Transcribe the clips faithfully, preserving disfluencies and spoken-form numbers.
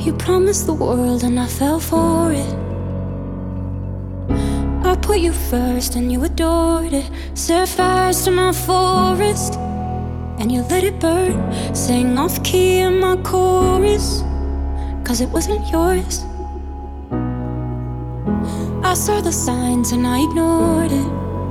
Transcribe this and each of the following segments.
You promised the world and I fell for it. I put you first and you adored it. Set fires to my forest and you let it burn. Sang off key in my chorus, cause it wasn't yours. I saw the signs and I ignored it.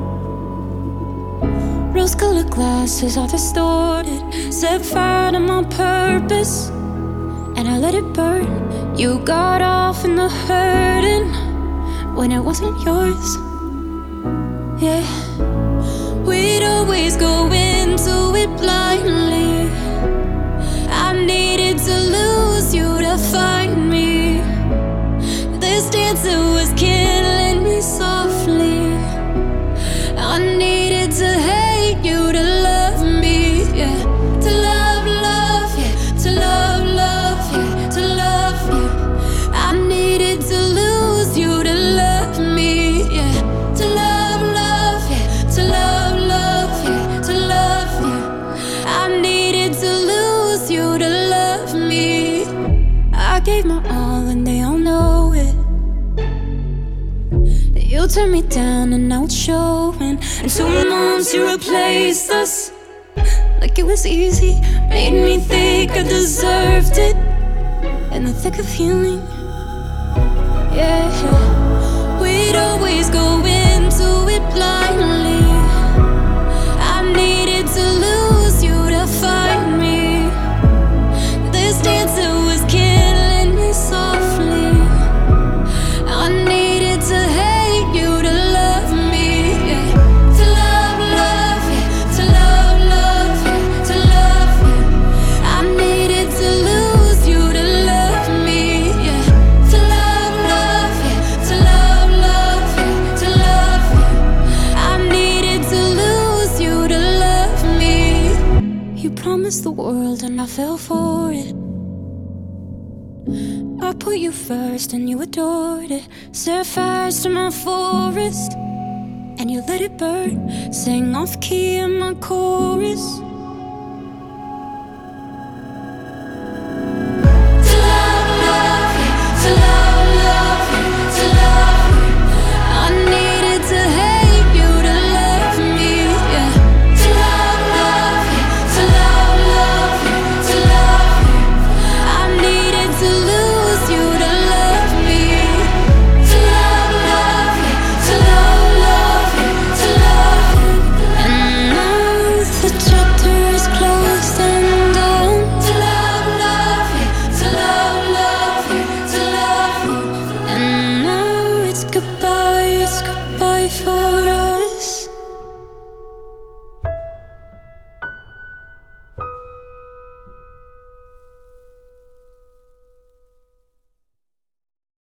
Rose-colored glasses are distorted. Set fire to my purpose and I let it burn. You got off in the hurting when it wasn't yours. Yeah, we'd always go into it blindly. I needed to lose you to find me. This dancer was killing me softly. I needed to hate you to love me, yeah. To love, love, yeah. To love, love, yeah. To love you. I needed to lose you to love me, yeah. To love, love, yeah. To love, love, yeah. To love you. I needed to lose you to love me. I gave my all and they all know it. You turned me down and now it's showing. And two months you replaced us like it was easy. Made me think I deserved it in the thick of healing. Yeah, we'd always go into it blindly. I needed to lose you to find me. This dancer was killing me softly. I needed to hate you to love me, yeah. To love, love, yeah. To love, love, yeah. To love you. I needed to lose you to love me, yeah. To love, love, yeah. To love, love, yeah. To love you. I needed to lose you to love me. You promised the world and I fell for it. I put you first and you adored it. Set fires to my forest and you let it burn. Sang off key in my chorus. To love, love, yeah. To love, love, yeah. To love you. I needed to hate you to love me, yeah. To love, love, yeah. To love, love, yeah. To love you. I needed to lose you to love me. To love, love, yeah. To love, love, yeah. To love you. And now the chapter is closed and done. To love, love, yeah. To love, love, yeah. To love you. And now it's goodbye, it's goodbye for